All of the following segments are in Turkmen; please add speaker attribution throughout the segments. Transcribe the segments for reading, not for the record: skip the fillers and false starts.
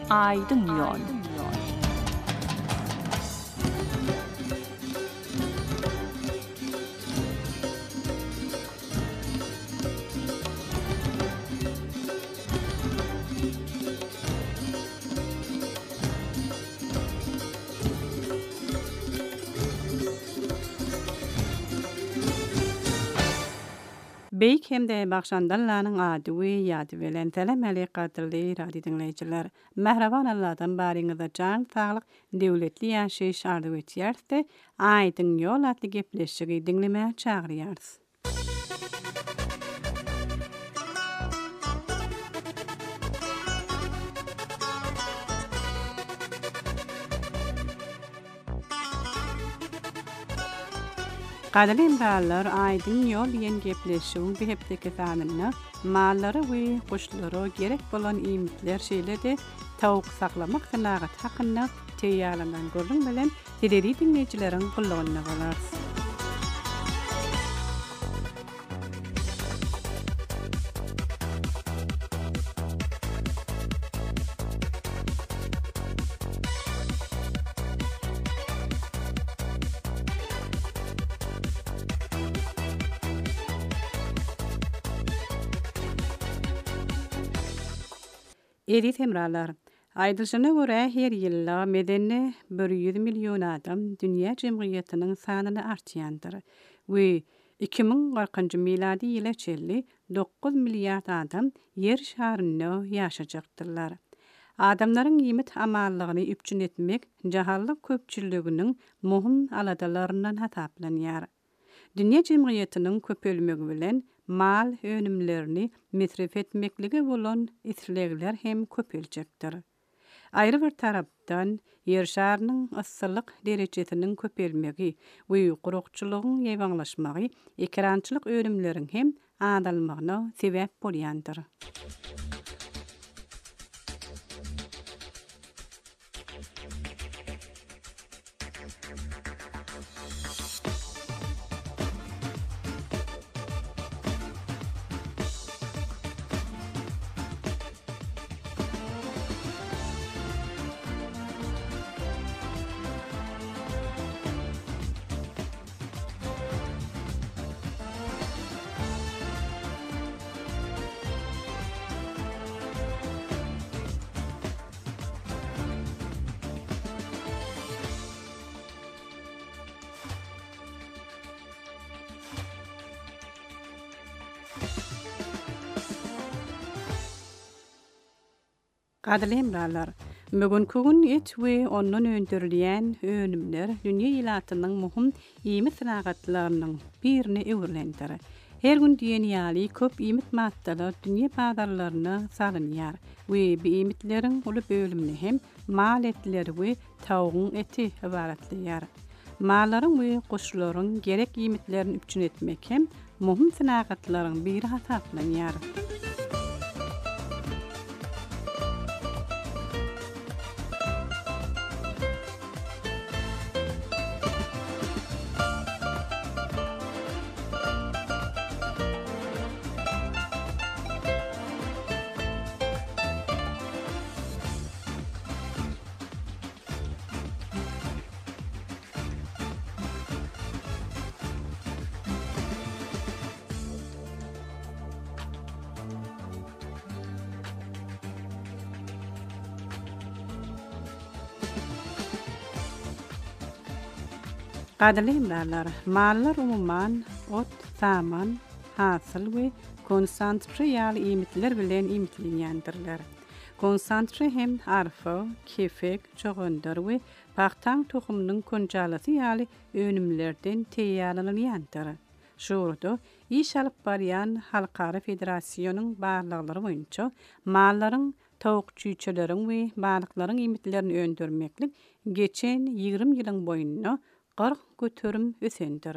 Speaker 1: Aydın yol. Beyk hem de bakşandallanyň ady we ýady bilen telemeli gaderly radio dinleýijiler. Mehraban Allahdan baryňyza jan saglyk, döwletli ýaşaýyş arzuw etýärse, Aýdyň ýol atly gepleşigi dinlemäge çagyrýarys. Gadalym ballar Aýdyň ýol ýen gepleşigiň bir hepdeki sanyny, mallary we guşlary gerek bolan iýmitler şeýlede tawuk saklamak synagat hakynda teýýarlanan görüň bilen teledi dinleýijileriň gullugyna galar. Eri temralar. Aýdylşyna görä her ýylla medeni 100 million adam dünýä jemgyýetiniň sanyny artýandyr. We 2040-njy miladi ýyla çelli 9 milliard adam ýer şaryny ýaşajaktyrlar. Adamlaryň ýymit amallygyny üpçün etmek jahallyk köpçüliginiň muhim aladallaryndan hasaplanýar. Dünýä jemgyýetiniň köpelmegi bilen mal önümlerini metref etmekligi bolan islegler hem köpeljekdir. Aýry bir tarapdan ýer şarynyň yssylyk derejesiniň köpelmegi we gurukçylygyň ýewaňlaşmagy ekrançylyk önümleriň hem adalmagyna sebäp bolýandyr. Gadly emralar, bugünkü gün et we ondan öndürilýän önümler dünýä ýylatynyň muhim iými synagatlarynyň birini öwürlendir. Her gün diýen ýaly köp iýmit maddalar dünýä bazarlaryna salynýar we bu iýmitleriň uly bölümini hem mal etleri we tawygyň eti ibaratlaýar. Mallaryň we guşlaryň gerek iýmitlerini üpçün etmek hem muhim synagatlaryň biri hasaplanýar. Gadly emralar, mallar umuman ot, saman, hasyl we konsantre ýaly iýmitler bilen iýmitlenýändirler. Konsantre hem arfa, kefek, çoğundur we paxtan tohumynyň konjalasy ýaly önümlerden teýýarlanýandyr. Şurada iş alyp barýan Halkara Federasiýonyň barlyklary boýunça mallaryň tawukçyçylariň we balyklaryň iýmitlerini öndürmeklik geçen 20 ýylyň boýunça 40 götürüm ösendir.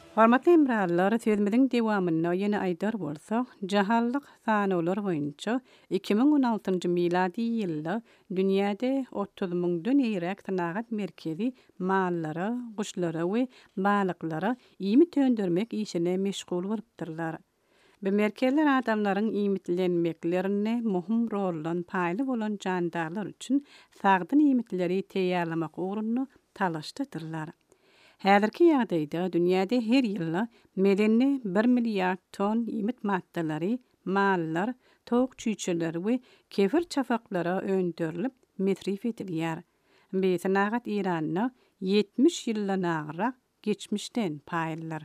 Speaker 1: Hormatly imrallar, sözümizin dewamyna ýene aýdar bolsak, jahallyk sanalar boýunça 2016-njy miladi ýylda dünýäde 30 000-dan eýrek synagat merkezi mallara, guşlara we balyklara ýymy töndürmek işine meşgul bolupdyrlar. Bu merkezler adamlaryň iýmitlenmeklerine muhim rollan paýly bolan jandarlar üçin sagdyn iýmitleri teýýarlamak ugrunny talaşdyrlar. Häzirki ýagdaýda dünýäde her ýyly medeni 1 milliard ton iýmit maddalary, mallar, tok çüýçeler we kefir çapaklara öndürilip metrif edilýär. Bu synagat Iranyna 70 ýyldan agyrak geçmişden paýlylar.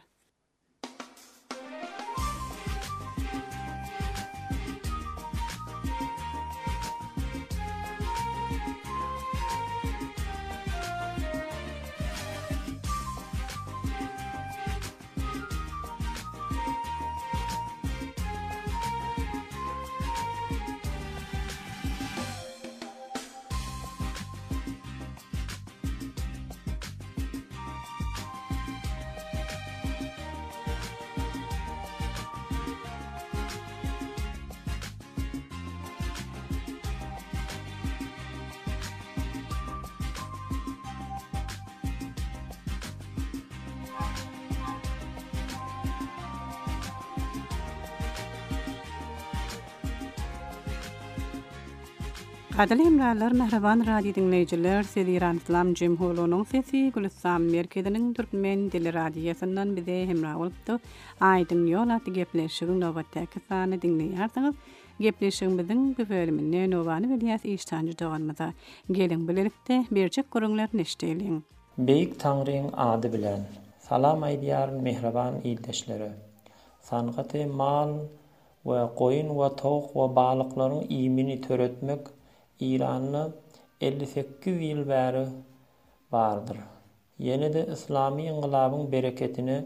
Speaker 1: Gadal hemralar, mehreban radio dinleyijiler, siz İran İslam Cemhuriyeti'nin sesi Gülistan merkezinin Türkmen dili radyosundan bize hemra bolupdy. Aýdyn ýol atly gepleşigiň nowatdaky sany dinleýärsiňiz. Gepleşigimiziň bu bölüminde Nowany Ilyas Iştanjy doganmada. Gelin bilelikde berjek görüňler neşdeýin.
Speaker 2: Beýik Taňryň ady bilen. Salam aýdýar mehreban ýyldaşlary. Sangaty mal we goýun we tawuk we balyklaryň iýmini töretmek İran'da 58 ýyl bäri bardyr. Ýene-de islamy ingylabyň bereketini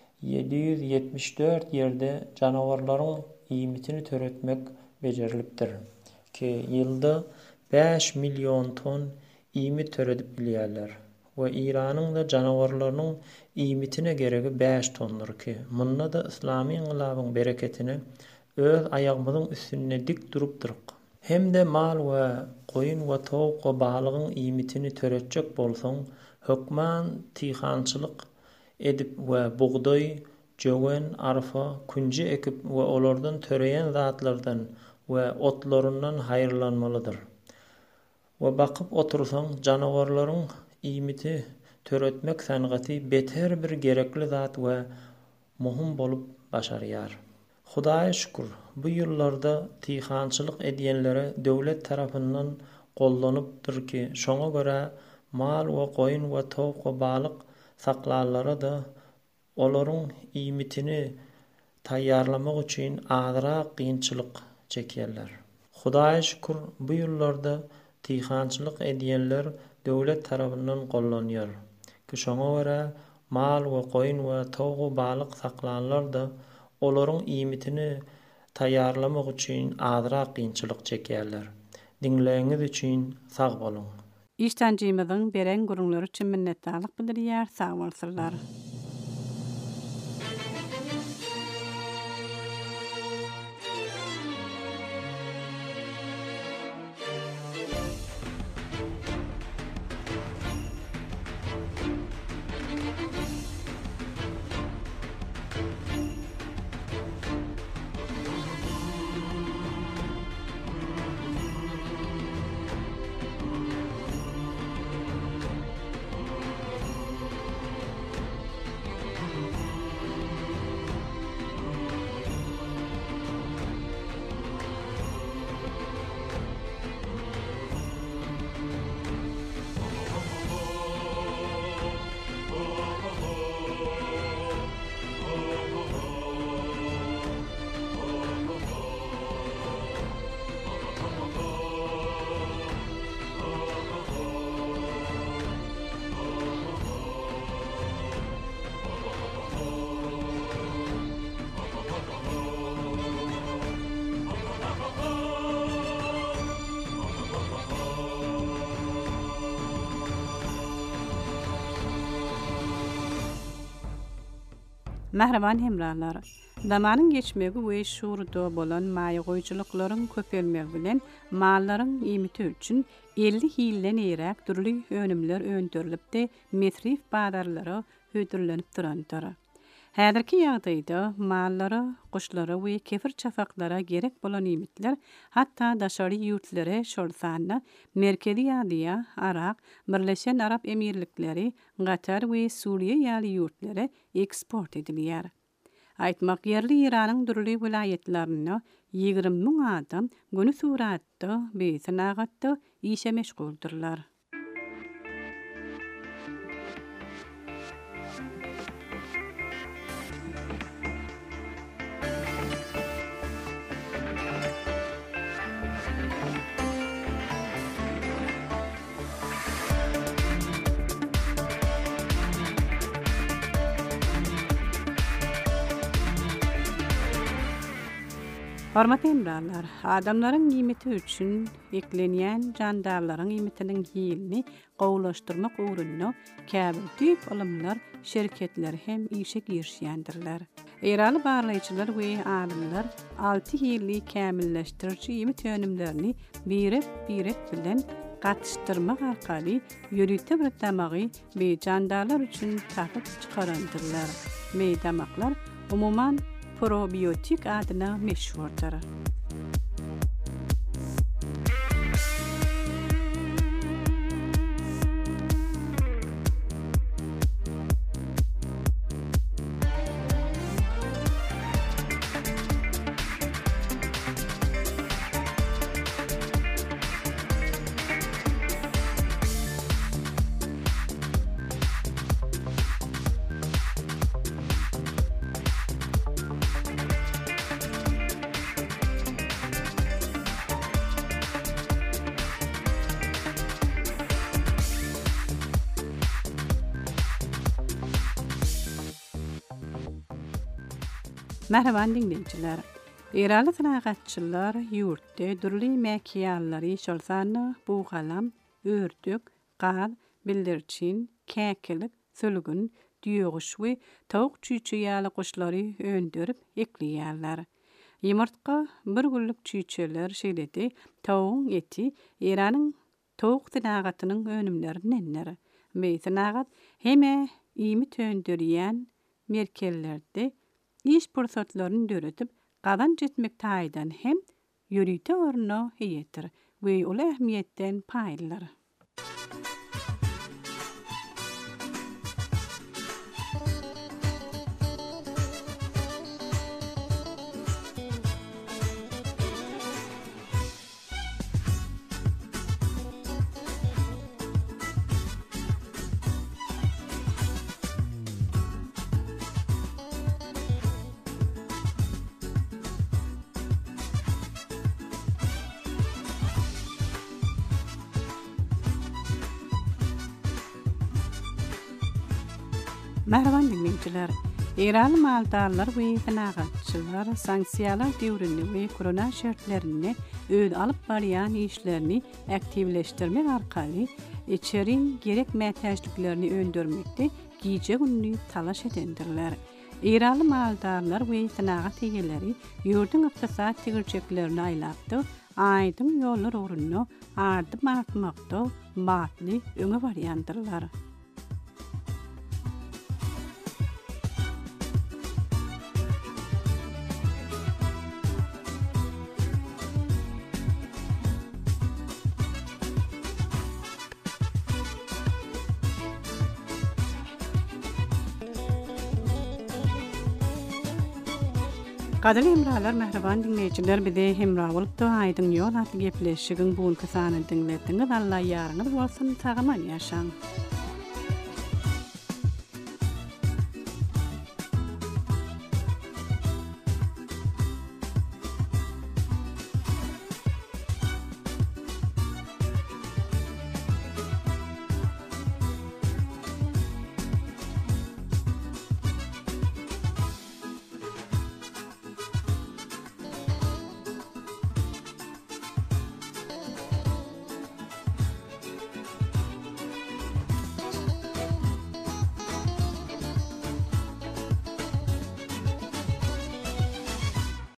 Speaker 2: 774 ýerde janawarlaryň iýmitini töretmek bejerilipdir. Ki ýylda 5 million ton iýmit töredip bilýärler. We İranyň da janawarlarynyň iýmitine geregi 5 tondur ki, munna da islamy ingylabyň bereketini öz ayagymyzyň üstüne dik durupdyryk. Hem de mal we goýun we tawuk we balygyň iýmitini töretjek bolsaň, hökman tihançylyk edip we buğday, jöwen, arfa, kunji ekip we olardan töreýän zatlardan we otlaryndan haýyrlanmalydyr. We bakyp otursaň, janawarlaryň iýmiti töretmek sangaty beter bir gerekli zat we muhim bolup başarýar. Hudaýa şükür, bu ýyllarda tihançylyk edýänlere döwlet tarapyndan gollanypdyr ki, şoňa görä mal we goýun we tawuk we balyk saklanlara da olaryň iýmitini taýýarlamak üçin azyrak kynçylyk çekýärler. Hudaýa şükür, bu ýyllarda tihançylyk edýänler döwlet tarapyndan gollanýar. Ki şoňa görä mal we goýun we tawuk we balyk saklanlar da olaryň iýmitini taýýarlamak üçin azyrak kynçylyk çekýärler. Dinleýäňiz üçin sag bolun.
Speaker 1: İştanjymyzyň beren görüňleri üçin minnetdarlyk bildirýär, sag bolsunlar. Mähreban hemralar. Zamanın geçmegi we şuurda bolan maýa goýjylyklaryň köpelmegi bilen mallaryň iýmiti üçin 50 hilden eýrek türli önümler öndürilipdi, mesrif badarlara hödürlenip durandyr. Häzirki ýagdaýda mallary, guşlary we kefir çafaklara gerek bolan iýmitler hatda daşary ýurtlary şolsanda Merkezi Ýalyýa, Arak, Birleşen Arap Emirlikleri, Gatar we Suriýe ýaly ýurtlary eksport edilýär. Aýtmak ýerli Iranyň durly vilayetlerine 20 000 adam günü suratda we synagatda işe meşguldurlar. Hormat emralar, adamlaryň giýmeti üçin eklenýän jandarlaryň giýmetiniň ýylny gowlaşdyrmak ugrunda käbir tüp alymlar, şirketler hem işe girişýändirler. Eraly barlaýçylar we alymlar 6 ýylly kämilleşdiriji giýmet önümlerini birek bilen gatışdyrmak arkaly ýürüte bir tamagy we jandarlar üçin takyp çykarandyrlar. Meýdamaklar umuman probiotik adyna meşhurdur. Merhaban dinleyijiler. Eraly synagatçylar ýurtda durly mäkiýallary şolsany buğalam, ördük, gaz, bildirçin, käkilik, sülgün, düýüş we tawuk çüýçü ýaly guşlary öndürip ekleýärler. Ýumurtga bir günlük çüýçeler şeýledi, tawyň eti Eranyň tawuk synagatynyň önümlerinden. Bu synagat heme iýmit öndürýän merkezlerde iş pursatlaryny döretip, gazanç etmek taýdan hem ýürüte orna heýetdir we ol ähmiýetden paýlylar. Merhaban dinleyijiler. Eraly maldarlar we synagatçylar sanksiýalar döwründe we korona şertlerini öýd alyp barýan işlerini aktivleşdirmek arkaly içeriň gerek mätäçliklerini öndürmekde giýje günni talaş edendirler. Eraly maldarlar we synagat egeleri ýurdun ykdysat tigirçeklerini aýlapdy, aýdym ýollar ugrunda ardyp artmakda batly öňe barýandyrlar. Gadal hemralar, merhaban dinleyijiler, bide hemra bolup da aýdyň ýol atly gepleşigiň buňky sanyny dinlediniz. Allah ýaryňyz bolsun, sagaman ýaşaň.